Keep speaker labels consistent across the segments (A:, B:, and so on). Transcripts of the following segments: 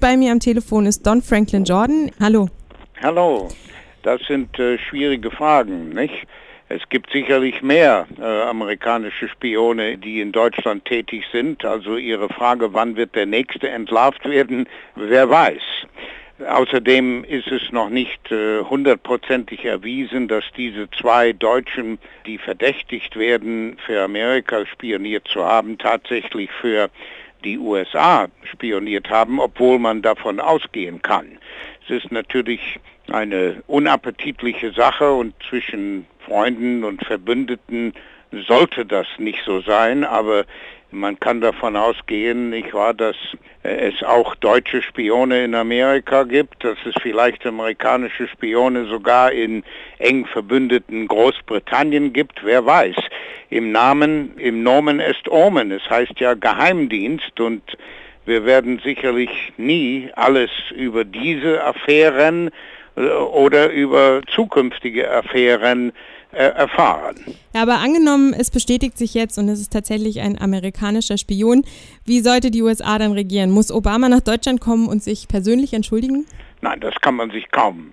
A: bei mir am Telefon ist Don Franklin Jordan. Hallo.
B: Hallo, das sind schwierige Fragen, nicht? Es gibt sicherlich mehr amerikanische Spione, die in Deutschland tätig sind. Also Ihre Frage, wann wird der nächste entlarvt werden, wer weiß. Außerdem ist es noch nicht hundertprozentig erwiesen, dass diese zwei Deutschen, die verdächtigt werden, für Amerika spioniert zu haben, tatsächlich für die USA spioniert haben, obwohl man davon ausgehen kann. Es ist natürlich eine unappetitliche Sache und zwischen Freunden und Verbündeten sollte das nicht so sein, aber man kann davon ausgehen, nicht wahr, dass es auch deutsche Spione in Amerika gibt, dass es vielleicht amerikanische Spione sogar in eng verbündeten Großbritannien gibt, wer weiß. Im Nomen est Omen, es heißt ja Geheimdienst und wir werden sicherlich nie alles über diese Affären oder über zukünftige Affären erfahren.
A: Ja, aber angenommen, es bestätigt sich jetzt und es ist tatsächlich ein amerikanischer Spion, wie sollte die USA dann regieren? Muss Obama nach Deutschland kommen und sich persönlich entschuldigen?
B: Nein, das kann man sich kaum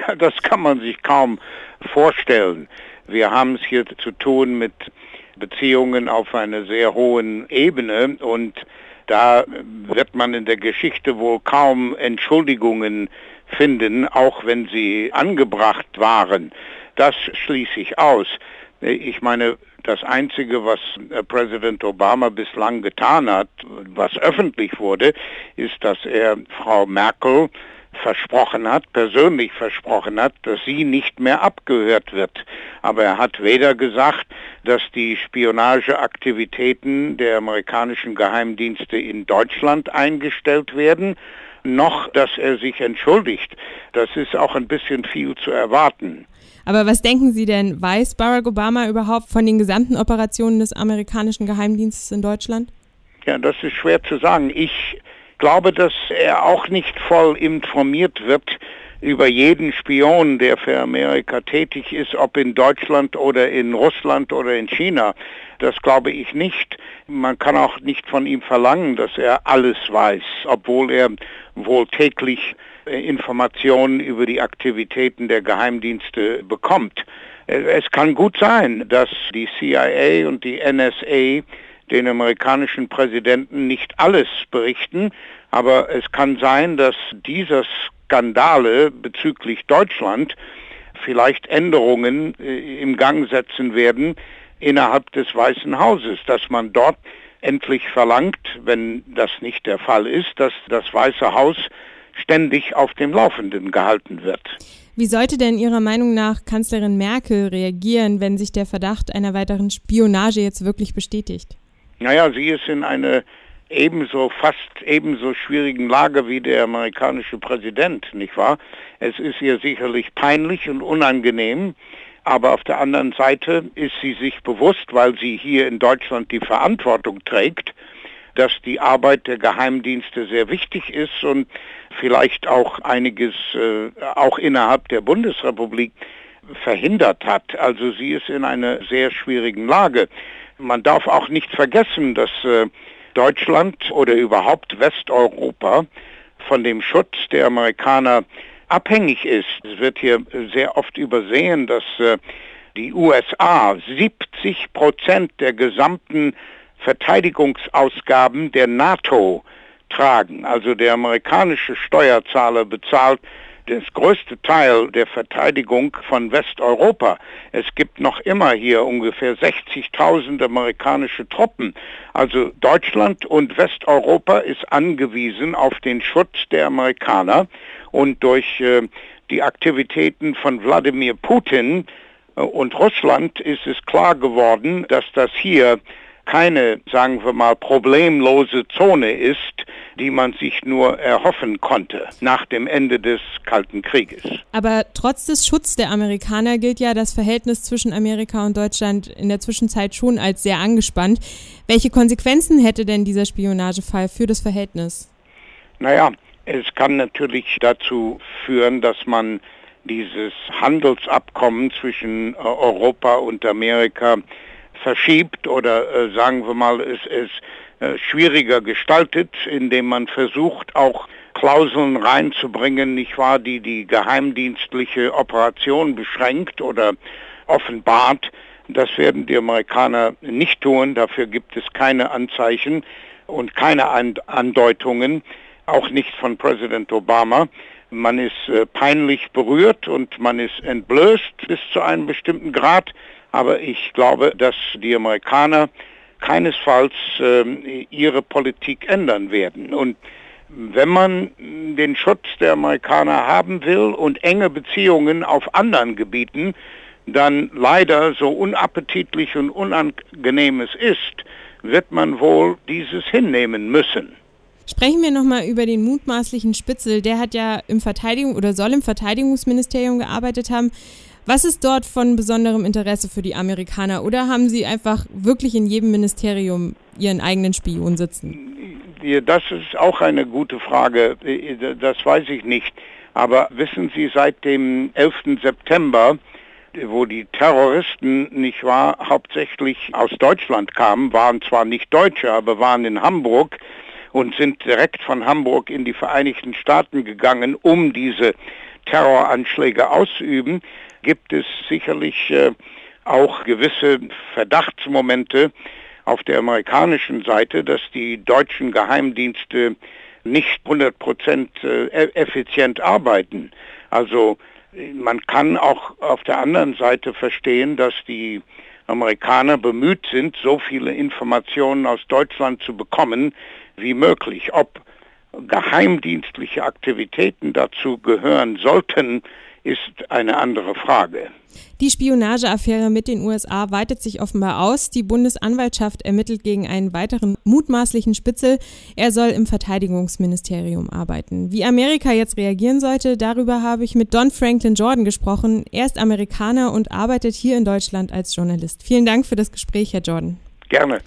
B: vorstellen. Wir haben es hier zu tun mit Beziehungen auf einer sehr hohen Ebene und da wird man in der Geschichte wohl kaum Entschuldigungen finden, auch wenn sie angebracht waren. Das schließe ich aus. Ich meine, das Einzige, was Präsident Obama bislang getan hat, was öffentlich wurde, ist, dass er Frau Merkel persönlich versprochen hat, dass sie nicht mehr abgehört wird. Aber er hat weder gesagt, dass die Spionageaktivitäten der amerikanischen Geheimdienste in Deutschland eingestellt werden, noch, dass er sich entschuldigt. Das ist auch ein bisschen viel zu erwarten.
A: Aber was denken Sie denn, weiß Barack Obama überhaupt von den gesamten Operationen des amerikanischen Geheimdienstes in Deutschland?
B: Ja, das ist schwer zu sagen. Ich glaube, dass er auch nicht voll informiert wird über jeden Spion, der für Amerika tätig ist, ob in Deutschland oder in Russland oder in China. Das glaube ich nicht. Man kann auch nicht von ihm verlangen, dass er alles weiß, obwohl er wohl täglich Informationen über die Aktivitäten der Geheimdienste bekommt. Es kann gut sein, dass die CIA und die NSA den amerikanischen Präsidenten nicht alles berichten, aber es kann sein, dass diese Skandale bezüglich Deutschland vielleicht Änderungen im Gang setzen werden innerhalb des Weißen Hauses, dass man dort endlich verlangt, wenn das nicht der Fall ist, dass das Weiße Haus ständig auf dem Laufenden gehalten wird.
A: Wie sollte denn Ihrer Meinung nach Kanzlerin Merkel reagieren, wenn sich der Verdacht einer weiteren Spionage jetzt wirklich bestätigt?
B: Naja, sie ist in einer fast ebenso schwierigen Lage wie der amerikanische Präsident, nicht wahr? Es ist ihr sicherlich peinlich und unangenehm, aber auf der anderen Seite ist sie sich bewusst, weil sie hier in Deutschland die Verantwortung trägt, dass die Arbeit der Geheimdienste sehr wichtig ist und vielleicht auch einiges auch innerhalb der Bundesrepublik verhindert hat. Also sie ist in einer sehr schwierigen Lage. Man darf auch nicht vergessen, dass Deutschland oder überhaupt Westeuropa von dem Schutz der Amerikaner abhängig ist. Es wird hier sehr oft übersehen, dass die USA 70% der gesamten Verteidigungsausgaben der NATO tragen. Also der amerikanische Steuerzahler bezahlt das größte Teil der Verteidigung von Westeuropa. Es gibt noch immer hier ungefähr 60.000 amerikanische Truppen. Also Deutschland und Westeuropa ist angewiesen auf den Schutz der Amerikaner und durch die Aktivitäten von Wladimir Putin und Russland ist es klar geworden, dass das hier keine, sagen wir mal, problemlose Zone ist, die man sich nur erhoffen konnte nach dem Ende des Kalten Krieges.
A: Aber trotz des Schutzes der Amerikaner gilt ja das Verhältnis zwischen Amerika und Deutschland in der Zwischenzeit schon als sehr angespannt. Welche Konsequenzen hätte denn dieser Spionagefall für das Verhältnis?
B: Naja, es kann natürlich dazu führen, dass man dieses Handelsabkommen zwischen Europa und Amerika verschiebt oder sagen wir mal, es schwieriger gestaltet, indem man versucht, auch Klauseln reinzubringen, nicht wahr, die geheimdienstliche Operation beschränkt oder offenbart. Das werden die Amerikaner nicht tun. Dafür gibt es keine Anzeichen und keine Andeutungen, auch nicht von Präsident Obama. Man ist peinlich berührt und man ist entblößt bis zu einem bestimmten Grad. Aber ich glaube, dass die Amerikaner keinesfalls ihre Politik ändern werden. Und wenn man den Schutz der Amerikaner haben will und enge Beziehungen auf anderen Gebieten, dann leider so unappetitlich und unangenehm es ist, wird man wohl dieses hinnehmen müssen.
A: Sprechen wir nochmal über den mutmaßlichen Spitzel. Der hat ja soll im Verteidigungsministerium gearbeitet haben. Was ist dort von besonderem Interesse für die Amerikaner? Oder haben sie einfach wirklich in jedem Ministerium ihren eigenen Spion sitzen?
B: Das ist auch eine gute Frage. Das weiß ich nicht. Aber wissen Sie, seit dem 11. September, wo die Terroristen, nicht wahr, hauptsächlich aus Deutschland kamen, waren zwar nicht Deutsche, aber waren in Hamburg und sind direkt von Hamburg in die Vereinigten Staaten gegangen, um diese Terroranschläge auszuüben, gibt es sicherlich auch gewisse Verdachtsmomente auf der amerikanischen Seite, dass die deutschen Geheimdienste nicht 100% effizient arbeiten. Also man kann auch auf der anderen Seite verstehen, dass die Amerikaner bemüht sind, so viele Informationen aus Deutschland zu bekommen wie möglich. Ob geheimdienstliche Aktivitäten dazu gehören sollten, ist eine andere Frage.
A: Die Spionageaffäre mit den USA weitet sich offenbar aus. Die Bundesanwaltschaft ermittelt gegen einen weiteren mutmaßlichen Spitzel. Er soll im Verteidigungsministerium arbeiten. Wie Amerika jetzt reagieren sollte, darüber habe ich mit Don Franklin Jordan gesprochen. Er ist Amerikaner und arbeitet hier in Deutschland als Journalist. Vielen Dank für das Gespräch, Herr Jordan.
B: Gerne.